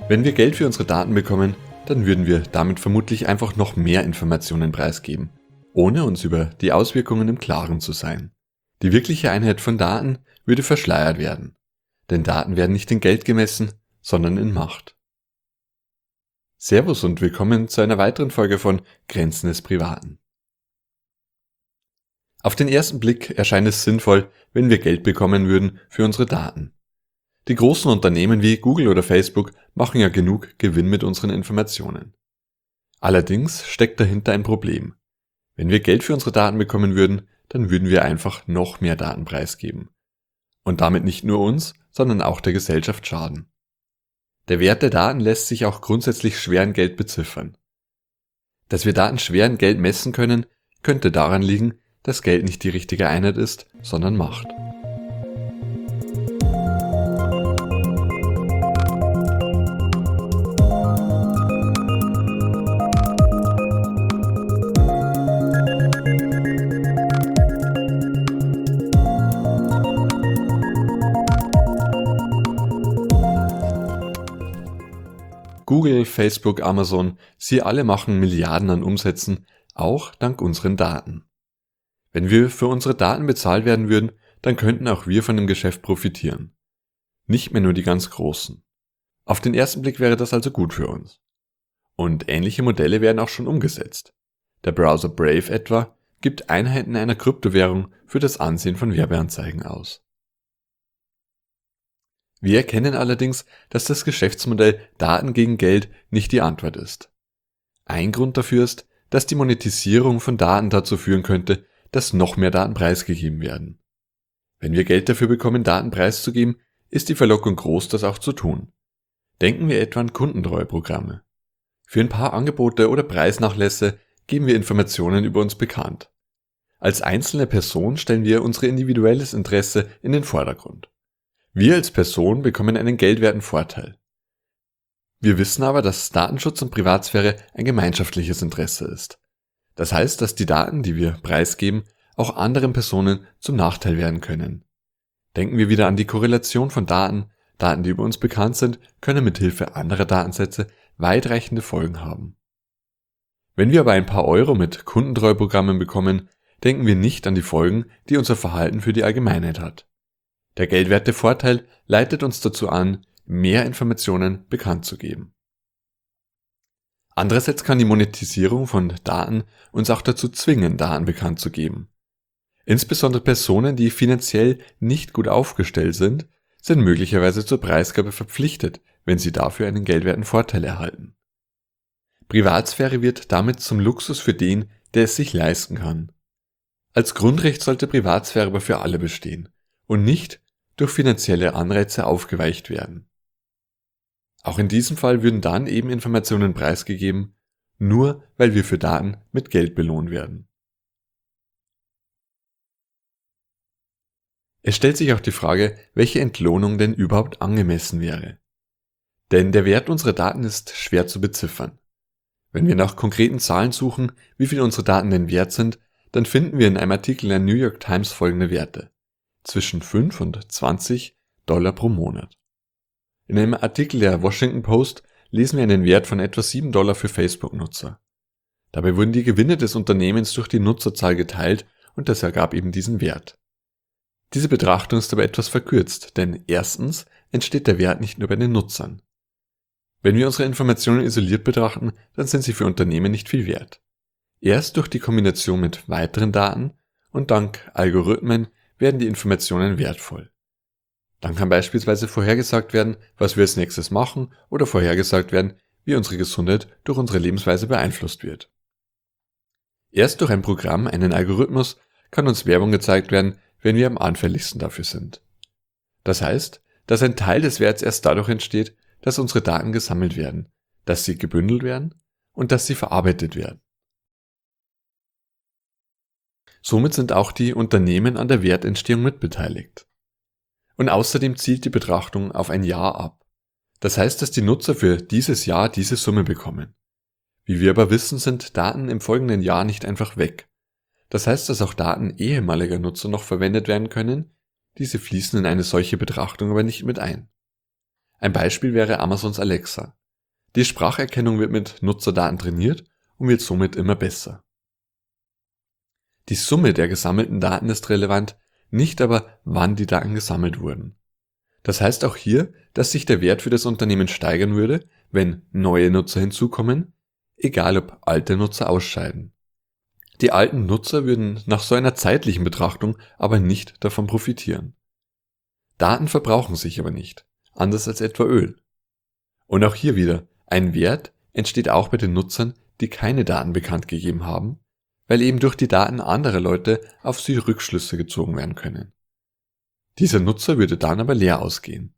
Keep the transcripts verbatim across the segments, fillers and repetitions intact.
Wenn wir Geld für unsere Daten bekommen, dann würden wir damit vermutlich einfach noch mehr Informationen preisgeben, ohne uns über die Auswirkungen im Klaren zu sein. Die wirkliche Einheit von Daten würde verschleiert werden, denn Daten werden nicht in Geld gemessen, sondern in Macht. Servus und willkommen zu einer weiteren Folge von Grenzen des Privaten. Auf den ersten Blick erscheint es sinnvoll, wenn wir Geld bekommen würden für unsere Daten. Die großen Unternehmen wie Google oder Facebook machen ja genug Gewinn mit unseren Informationen. Allerdings steckt dahinter ein Problem. Wenn wir Geld für unsere Daten bekommen würden, dann würden wir einfach noch mehr Daten preisgeben. Und damit nicht nur uns, sondern auch der Gesellschaft schaden. Der Wert der Daten lässt sich auch grundsätzlich schwer in Geld beziffern. Dass wir Daten schwer in Geld messen können, könnte daran liegen, dass Geld nicht die richtige Einheit ist, sondern Macht. Google, Facebook, Amazon, sie alle machen Milliarden an Umsätzen, auch dank unseren Daten. Wenn wir für unsere Daten bezahlt werden würden, dann könnten auch wir von dem Geschäft profitieren. Nicht mehr nur die ganz Großen. Auf den ersten Blick wäre das also gut für uns. Und ähnliche Modelle werden auch schon umgesetzt. Der Browser Brave etwa gibt Einheiten einer Kryptowährung für das Ansehen von Werbeanzeigen aus. Wir erkennen allerdings, dass das Geschäftsmodell Daten gegen Geld nicht die Antwort ist. Ein Grund dafür ist, dass die Monetisierung von Daten dazu führen könnte, dass noch mehr Daten preisgegeben werden. Wenn wir Geld dafür bekommen, Daten preiszugeben, ist die Verlockung groß, das auch zu tun. Denken wir etwa an Kundentreueprogramme. Für ein paar Angebote oder Preisnachlässe geben wir Informationen über uns bekannt. Als einzelne Person stellen wir unser individuelles Interesse in den Vordergrund. Wir als Person bekommen einen geldwerten Vorteil. Wir wissen aber, dass Datenschutz und Privatsphäre ein gemeinschaftliches Interesse ist. Das heißt, dass die Daten, die wir preisgeben, auch anderen Personen zum Nachteil werden können. Denken wir wieder an die Korrelation von Daten. Daten, die über uns bekannt sind, können mithilfe anderer Datensätze weitreichende Folgen haben. Wenn wir aber ein paar Euro mit Kundentreueprogrammen bekommen, denken wir nicht an die Folgen, die unser Verhalten für die Allgemeinheit hat. Der geldwerte Vorteil leitet uns dazu an, mehr Informationen bekannt zu geben. Andererseits kann die Monetisierung von Daten uns auch dazu zwingen, Daten bekannt zu geben. Insbesondere Personen, die finanziell nicht gut aufgestellt sind, sind möglicherweise zur Preisgabe verpflichtet, wenn sie dafür einen geldwerten Vorteil erhalten. Privatsphäre wird damit zum Luxus für den, der es sich leisten kann. Als Grundrecht sollte Privatsphäre aber für alle bestehen und nicht durch finanzielle Anreize aufgeweicht werden. Auch in diesem Fall würden dann eben Informationen preisgegeben, nur weil wir für Daten mit Geld belohnt werden. Es stellt sich auch die Frage, welche Entlohnung denn überhaupt angemessen wäre. Denn der Wert unserer Daten ist schwer zu beziffern. Wenn wir nach konkreten Zahlen suchen, wie viel unsere Daten denn wert sind, dann finden wir in einem Artikel der New York Times folgende Werte: zwischen fünf und zwanzig Dollar pro Monat. In einem Artikel der Washington Post lesen wir einen Wert von etwa sieben Dollar für Facebook-Nutzer. Dabei wurden die Gewinne des Unternehmens durch die Nutzerzahl geteilt und das ergab eben diesen Wert. Diese Betrachtung ist aber etwas verkürzt, denn erstens entsteht der Wert nicht nur bei den Nutzern. Wenn wir unsere Informationen isoliert betrachten, dann sind sie für Unternehmen nicht viel wert. Erst durch die Kombination mit weiteren Daten und dank Algorithmen werden die Informationen wertvoll. Dann kann beispielsweise vorhergesagt werden, was wir als nächstes machen, oder vorhergesagt werden, wie unsere Gesundheit durch unsere Lebensweise beeinflusst wird. Erst durch ein Programm, einen Algorithmus, kann uns Werbung gezeigt werden, wenn wir am anfälligsten dafür sind. Das heißt, dass ein Teil des Werts erst dadurch entsteht, dass unsere Daten gesammelt werden, dass sie gebündelt werden und dass sie verarbeitet werden. Somit sind auch die Unternehmen an der Wertentstehung mitbeteiligt. Und außerdem zielt die Betrachtung auf ein Jahr ab. Das heißt, dass die Nutzer für dieses Jahr diese Summe bekommen. Wie wir aber wissen, sind Daten im folgenden Jahr nicht einfach weg. Das heißt, dass auch Daten ehemaliger Nutzer noch verwendet werden können, diese fließen in eine solche Betrachtung aber nicht mit ein. Ein Beispiel wäre Amazons Alexa. Die Spracherkennung wird mit Nutzerdaten trainiert und wird somit immer besser. Die Summe der gesammelten Daten ist relevant, nicht aber, wann die Daten gesammelt wurden. Das heißt auch hier, dass sich der Wert für das Unternehmen steigern würde, wenn neue Nutzer hinzukommen, egal ob alte Nutzer ausscheiden. Die alten Nutzer würden nach so einer zeitlichen Betrachtung aber nicht davon profitieren. Daten verbrauchen sich aber nicht, anders als etwa Öl. Und auch hier wieder, ein Wert entsteht auch bei den Nutzern, die keine Daten bekannt gegeben haben, weil eben durch die Daten anderer Leute auf sie Rückschlüsse gezogen werden können. Dieser Nutzer würde dann aber leer ausgehen.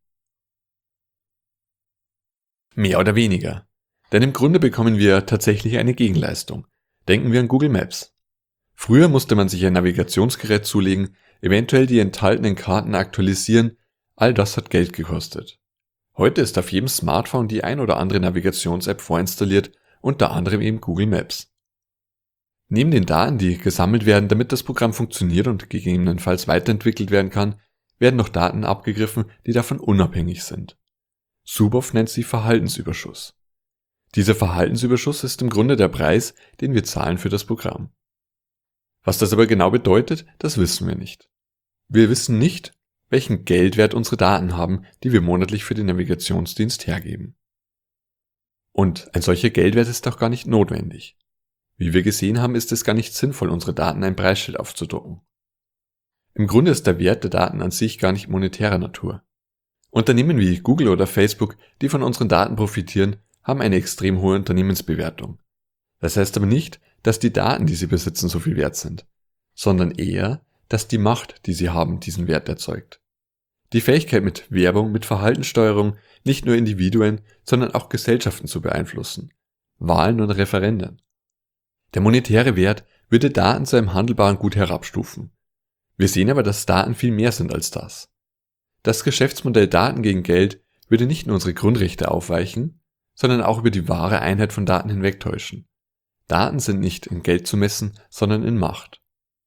Mehr oder weniger. Denn im Grunde bekommen wir tatsächlich eine Gegenleistung. Denken wir an Google Maps. Früher musste man sich ein Navigationsgerät zulegen, eventuell die enthaltenen Karten aktualisieren, all das hat Geld gekostet. Heute ist auf jedem Smartphone die ein oder andere Navigations-App vorinstalliert, unter anderem eben Google Maps. Neben den Daten, die gesammelt werden, damit das Programm funktioniert und gegebenenfalls weiterentwickelt werden kann, werden noch Daten abgegriffen, die davon unabhängig sind. Suboff nennt sie Verhaltensüberschuss. Dieser Verhaltensüberschuss ist im Grunde der Preis, den wir zahlen für das Programm. Was das aber genau bedeutet, das wissen wir nicht. Wir wissen nicht, welchen Geldwert unsere Daten haben, die wir monatlich für den Navigationsdienst hergeben. Und ein solcher Geldwert ist auch gar nicht notwendig. Wie wir gesehen haben, ist es gar nicht sinnvoll, unsere Daten ein Preisschild aufzudrucken. Im Grunde ist der Wert der Daten an sich gar nicht monetärer Natur. Unternehmen wie Google oder Facebook, die von unseren Daten profitieren, haben eine extrem hohe Unternehmensbewertung. Das heißt aber nicht, dass die Daten, die sie besitzen, so viel wert sind, sondern eher, dass die Macht, die sie haben, diesen Wert erzeugt. Die Fähigkeit mit Werbung, mit Verhaltenssteuerung nicht nur Individuen, sondern auch Gesellschaften zu beeinflussen, Wahlen und Referenden. Der monetäre Wert würde Daten zu einem handelbaren Gut herabstufen. Wir sehen aber, dass Daten viel mehr sind als das. Das Geschäftsmodell Daten gegen Geld würde nicht nur unsere Grundrechte aufweichen, sondern auch über die wahre Einheit von Daten hinwegtäuschen. Daten sind nicht in Geld zu messen, sondern in Macht.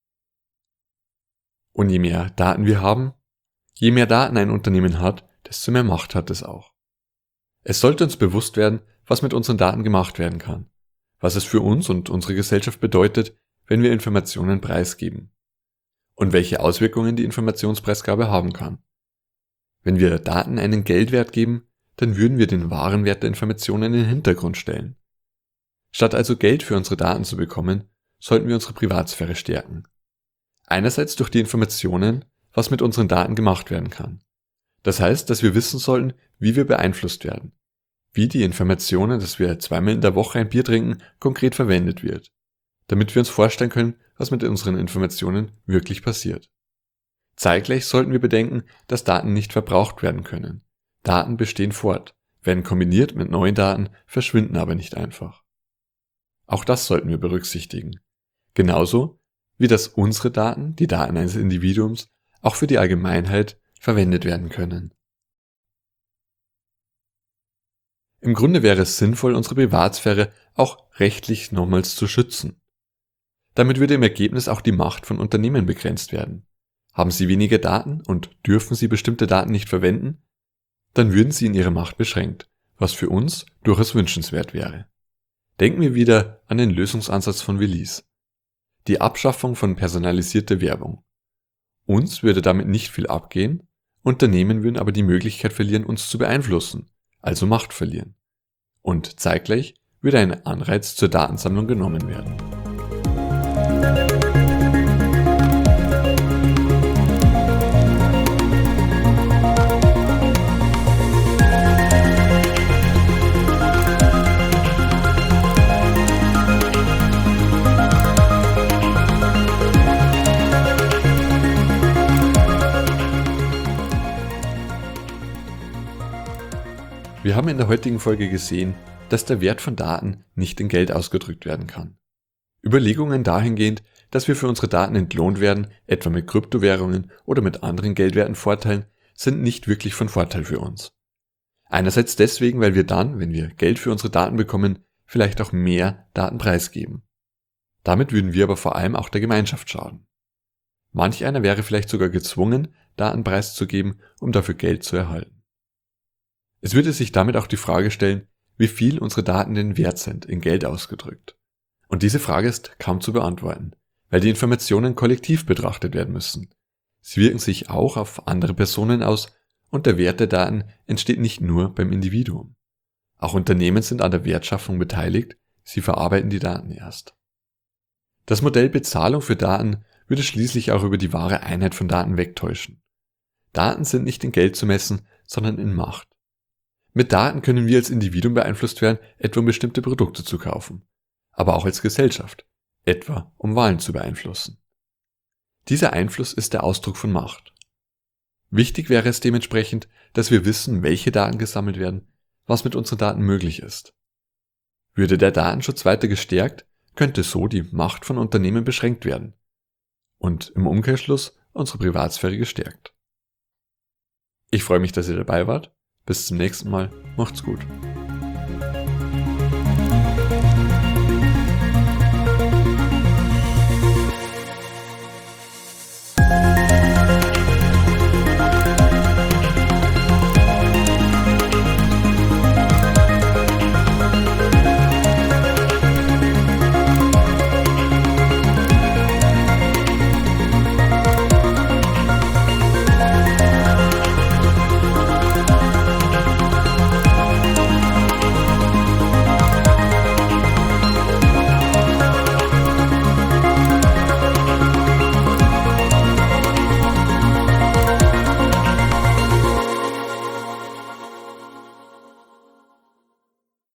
Und je mehr Daten wir haben, je mehr Daten ein Unternehmen hat, desto mehr Macht hat es auch. Es sollte uns bewusst werden, was mit unseren Daten gemacht werden kann, was es für uns und unsere Gesellschaft bedeutet, wenn wir Informationen preisgeben und welche Auswirkungen die Informationspreisgabe haben kann. Wenn wir Daten einen Geldwert geben, dann würden wir den wahren Wert der Informationen in den Hintergrund stellen. Statt also Geld für unsere Daten zu bekommen, sollten wir unsere Privatsphäre stärken. Einerseits durch die Informationen, was mit unseren Daten gemacht werden kann. Das heißt, dass wir wissen sollten, wie wir beeinflusst werden, wie die Informationen, dass wir zweimal in der Woche ein Bier trinken, konkret verwendet wird, damit wir uns vorstellen können, was mit unseren Informationen wirklich passiert. Zeitgleich sollten wir bedenken, dass Daten nicht verbraucht werden können. Daten bestehen fort, werden kombiniert mit neuen Daten, verschwinden aber nicht einfach. Auch das sollten wir berücksichtigen. Genauso wie dass unsere Daten, die Daten eines Individuums, auch für die Allgemeinheit verwendet werden können. Im Grunde wäre es sinnvoll, unsere Privatsphäre auch rechtlich nochmals zu schützen. Damit würde im Ergebnis auch die Macht von Unternehmen begrenzt werden. Haben sie weniger Daten und dürfen sie bestimmte Daten nicht verwenden, dann würden sie in ihrer Macht beschränkt, was für uns durchaus wünschenswert wäre. Denken wir wieder an den Lösungsansatz von Willis. Die Abschaffung von personalisierter Werbung. Uns würde damit nicht viel abgehen, Unternehmen würden aber die Möglichkeit verlieren, uns zu beeinflussen, also Macht verlieren. Und zeitgleich würde ein Anreiz zur Datensammlung genommen werden. Wir haben in der heutigen Folge gesehen, dass der Wert von Daten nicht in Geld ausgedrückt werden kann. Überlegungen dahingehend, dass wir für unsere Daten entlohnt werden, etwa mit Kryptowährungen oder mit anderen Geldwerten Vorteilen, sind nicht wirklich von Vorteil für uns. Einerseits deswegen, weil wir dann, wenn wir Geld für unsere Daten bekommen, vielleicht auch mehr Daten preisgeben. Damit würden wir aber vor allem auch der Gemeinschaft schaden. Manch einer wäre vielleicht sogar gezwungen, Daten preiszugeben, um dafür Geld zu erhalten. Es würde sich damit auch die Frage stellen, wie viel unsere Daten denn wert sind, in Geld ausgedrückt. Und diese Frage ist kaum zu beantworten, weil die Informationen kollektiv betrachtet werden müssen. Sie wirken sich auch auf andere Personen aus und der Wert der Daten entsteht nicht nur beim Individuum. Auch Unternehmen sind an der Wertschaffung beteiligt, sie verarbeiten die Daten erst. Das Modell Bezahlung für Daten würde schließlich auch über die wahre Einheit von Daten wegtäuschen. Daten sind nicht in Geld zu messen, sondern in Macht. Mit Daten können wir als Individuum beeinflusst werden, etwa um bestimmte Produkte zu kaufen, aber auch als Gesellschaft, etwa um Wahlen zu beeinflussen. Dieser Einfluss ist der Ausdruck von Macht. Wichtig wäre es dementsprechend, dass wir wissen, welche Daten gesammelt werden, was mit unseren Daten möglich ist. Würde der Datenschutz weiter gestärkt, könnte so die Macht von Unternehmen beschränkt werden und im Umkehrschluss unsere Privatsphäre gestärkt. Ich freue mich, dass ihr dabei wart. Bis zum nächsten Mal. Macht's gut.